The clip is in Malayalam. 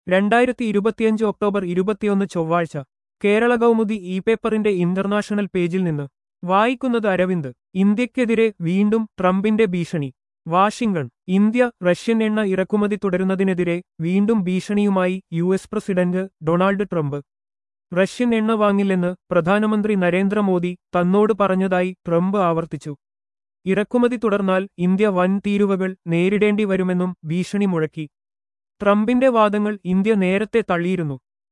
2025 ഒക്ടോബർ 21 ചൊവ്വാഴ്ച കേരള കൗമുദി ഇ പേപ്പറിന്റെ ഇന്റർനാഷണൽ പേജിൽ നിന്ന് വായിക്കുന്നത് അരവിന്ദ്. ഇന്ത്യക്കെതിരെ വീണ്ടും ട്രംപിന്റെ ഭീഷണി. വാഷിംഗ്ടൺ. ഇന്ത്യ റഷ്യൻ എണ്ണ ഇറക്കുമതി തുടരുന്നതിനെതിരെ വീണ്ടും ഭീഷണിയുമായി US president Donald Trump. Russian എണ്ണ വാങ്ങില്ലെന്ന് പ്രധാനമന്ത്രി നരേന്ദ്രമോദി തന്നോട് പറഞ്ഞതായി ട്രംപ് ആവർത്തിച്ചു. ഇറക്കുമതി തുടർന്നാൽ ഇന്ത്യ വൻ തീരുവകൾ നേരിടേണ്ടി വരുമെന്നും ഭീഷണി മുഴക്കി. ട്രംപിന്റെ വാദങ്ങൾ ഇന്ത്യ നേരത്തെ തള്ളിയിരുന്നു.